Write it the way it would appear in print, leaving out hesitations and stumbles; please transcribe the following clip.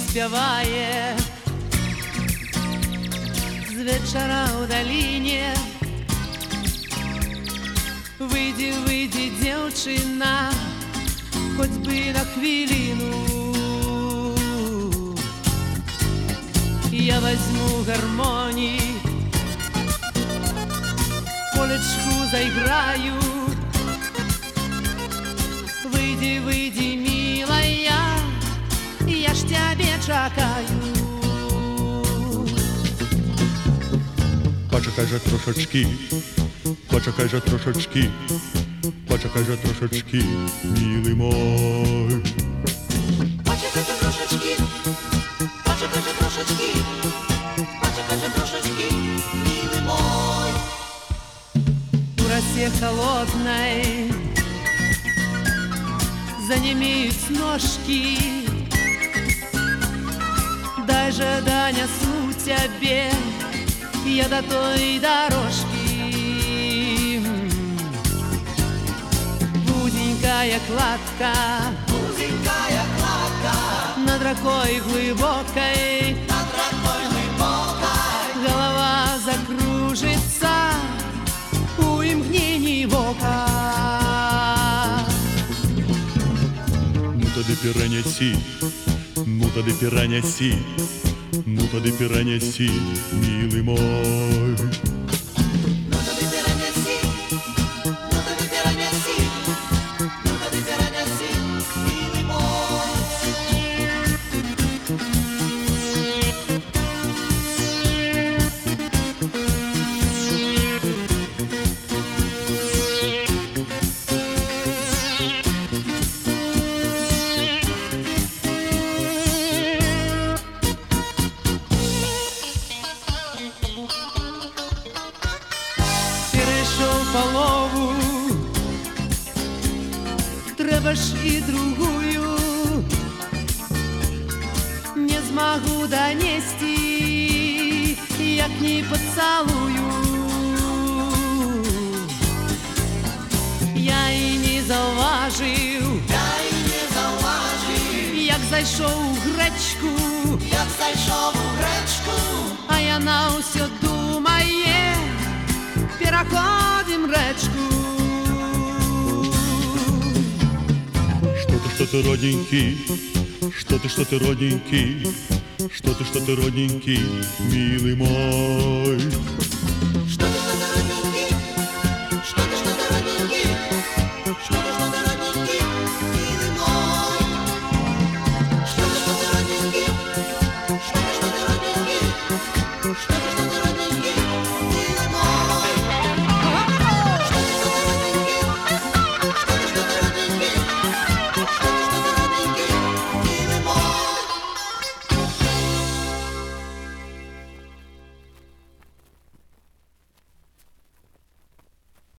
співає з вечора у долині. Вийди, вийди, дівчина, хоч би на хвилину. Я возьму гармонii, полечку заиграю. Выйди, выйди, милая, я ж тебе чекаю. Почекай же трошечки, почекай же трошечки, почекай же трошечки, милий мой. Почекай же трошечки, почекай же трошечки, почекай же трошечки, милый мой. В росе холодной занемеют ножки. Дай же донесу тебе я до той дорожки. Узенькая кладка, Узенькая кладка, над рекой глубокой, над рекой глубокой, голова закружится у мгновений ока. Ну тоді перенеси, ну тоді перенеси, ну тоді перенеси, милий мой. ну тоді перенеси, ну тоді перенеси, ну тоді перенеси, милый мой. Перейшов полову, треба ж і другую. Не змогу донести, як не поцілую. Я і не зауважив, Я й не зауважив, як зайшов у гречку, як зайшов у гречку, а я на все думає, переходим речку. Что ты, родненький, что ты, родненький, что ты, родненький, милый мой.